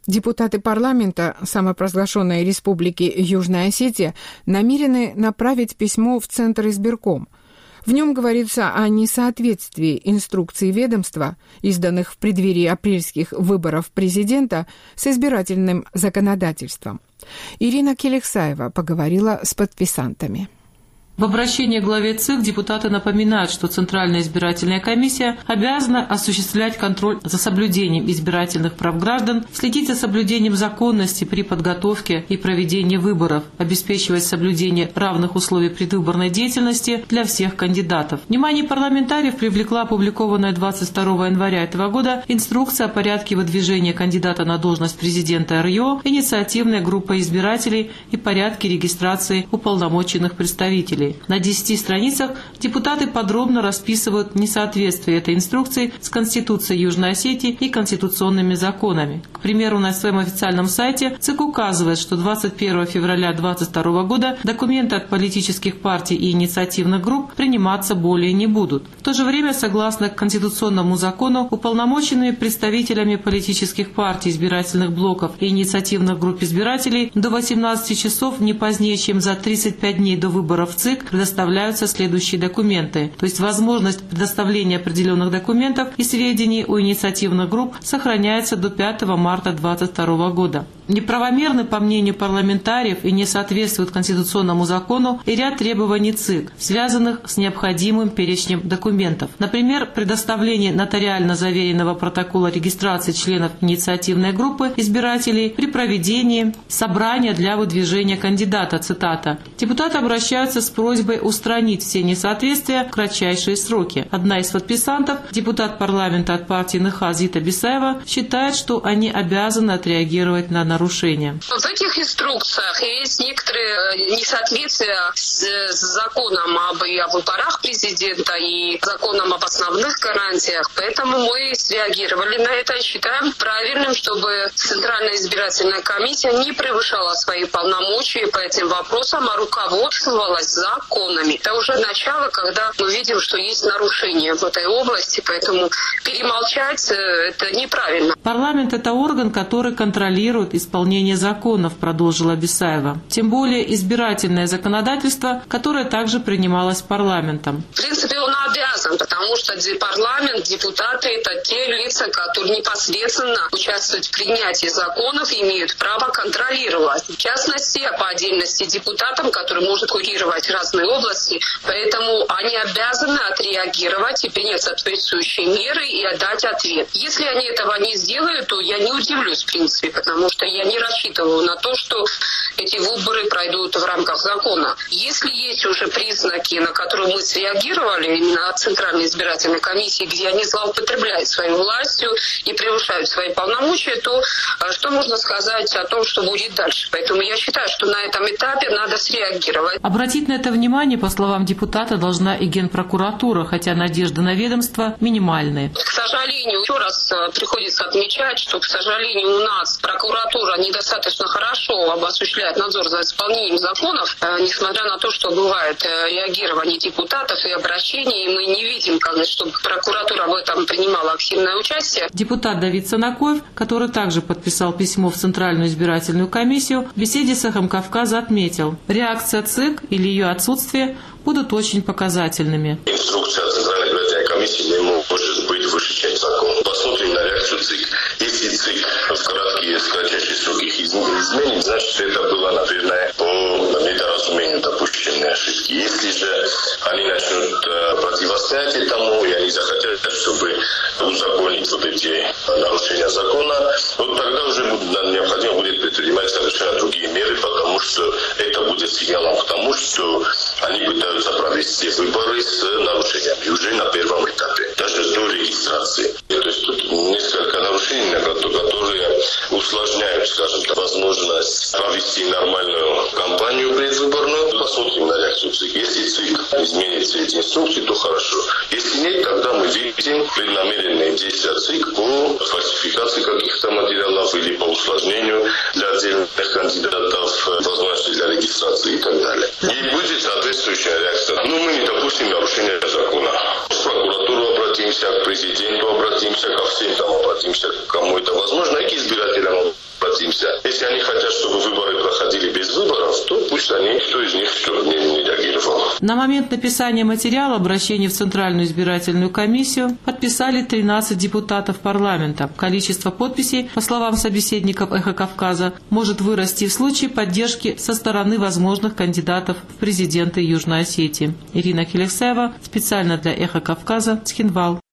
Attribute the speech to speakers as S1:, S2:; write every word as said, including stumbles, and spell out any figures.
S1: Депутаты парламента самопровозглашенной Республики Южная Осетия намерены направить письмо в Центр избирком. В нем говорится о несоответствии инструкций ведомства, изданных в преддверии апрельских выборов президента, с избирательным законодательством. Ирина Келексаева поговорила с подписантами.
S2: В обращении к главе ЦИК депутаты напоминают, что Центральная избирательная комиссия обязана осуществлять контроль за соблюдением избирательных прав граждан, следить за соблюдением законности при подготовке и проведении выборов, обеспечивать соблюдение равных условий предвыборной деятельности для всех кандидатов. Внимание парламентариев привлекла опубликованная двадцать второго января этого года инструкция о порядке выдвижения кандидата на должность президента РИО, инициативная группа избирателей и порядке регистрации уполномоченных представителей. На десяти страницах депутаты подробно расписывают несоответствие этой инструкции с Конституцией Южной Осетии и конституционными законами. К примеру, на своем официальном сайте ЦИК указывает, что двадцать первого февраля две тысячи двадцать второго года документы от политических партий и инициативных групп приниматься более не будут. В то же время, согласно конституционному закону, уполномоченными представителями политических партий, избирательных блоков и инициативных групп избирателей до восемнадцати часов не позднее, чем за тридцать пять дней до выборов в ЦИК, предоставляются следующие документы. То есть возможность предоставления определенных документов и сведений у инициативных групп сохраняется до пятого марта две тысячи двадцать второго года. Неправомерны, по мнению парламентариев, и не соответствуют конституционному закону и ряд требований ЦИК, связанных с необходимым перечнем документов. Например, предоставление нотариально заверенного протокола регистрации членов инициативной группы избирателей при проведении собрания для выдвижения кандидата, цитата. Депутаты обращаются с просьбой устранить все несоответствия в кратчайшие сроки. Одна из подписантов, депутат парламента от партии НХ Зита Бисаева, считает, что они обязаны отреагировать на нарушения.
S3: В этих инструкциях есть некоторые несоответствия с законом об, и о выборах президента и законом об основных гарантиях. Поэтому мы среагировали на это и считаем правильным, чтобы Центральная избирательная комиссия не превышала свои полномочия по этим вопросам, а руководствовалась законами. Это уже начало, когда мы видим, что есть нарушения в этой области, поэтому перемолчать это неправильно.
S2: Парламент – это орган, который контролирует исполнение законов, продолжила Бисаева. Тем более избирательное законодательство, которое также принималось парламентом.
S3: В принципе, он обязан, потому что парламент, депутаты – это те лица, которые непосредственно участвуют в принятии законов и имеют право контролировать. В частности, а по отдельности депутатам, которые могут курировать разные области, поэтому они обязаны отреагировать и принять соответствующие меры и отдать ответ. Если они этого не сделают, то я не удивлюсь, в принципе, потому что я не рассчитываю на то, что эти выборы пройдут в рамках закона. Если есть уже признаки, на которые мы среагировали, именно от Центральной избирательной комиссии, где они злоупотребляют своей властью и превышают свои полномочия, то что можно сказать о том, что будет дальше? Поэтому я считаю, что на этом этапе надо среагировать.
S2: Обратить на это внимание, по словам депутата, должна и Генпрокуратура, хотя надежды на ведомство минимальные.
S3: К сожалению, еще раз приходится отмечать, что, к сожалению, у нас прокуратура недостаточно хорошо осуществляет надзор за исполнением законов, несмотря на то, что бывает реагирование депутатов и обращений, мы не видим, чтобы прокуратура в этом принимала активное участие.
S2: Депутат Давид Санакоев, который также подписал письмо в Центральную избирательную комиссию, в беседе с «Эхом Кавказа» отметил, реакция ЦИК или ее отсутствие будут очень показательными.
S4: Инструкция Центральной избирательной комиссии не может быть выше, чем закон. Посмотрим на реакцию ЦИК. Если ЦИК в короткие, кратчайшие сроки их изменит, значит, это было, например, по недоразумению допущенные ошибки. Если же они начнут противостоять этому, и они захотят, чтобы узаконить вот эти нарушения закона, вот тогда уже необходимо будет предпринимать совершенно другие меры, потому что это будет сигналом к тому, что они пытаются провести выборы с нарушениями уже на первом этапе, даже до регистрации. То есть тут несколько нарушений, которые усложняют, скажем так, возможность провести нормальную кампанию предвыборную. Посмотрим на реакцию ЦИК. Если ЦИК изменит все эти инструкции, то хорошо. Если нет, тогда мы видим преднамеренные действия ЦИК по фальсификации каких-то материалов или по усложнению для отдельных кандидатов, возможности для регистрации и так далее. Не будет соответствующая реакция. Но мы не допустим нарушения закона. В прокуратуру обратимся, к президенту обратимся, ко всем там обратимся, к кому это возможно, и к избирателям если они хотят, чтобы выборы проходили без выборов, то пусть они, кто из них не, не реагировал.
S2: На момент написания материала обращения в Центральную избирательную комиссию подписали тринадцать депутатов парламента. Количество подписей, по словам собеседников «Эхо Кавказа», может вырасти в случае поддержки со стороны возможных кандидатов в президенты Южной Осетии. Ирина Келексаева специально для «Эхо Кавказа», Цхинвал.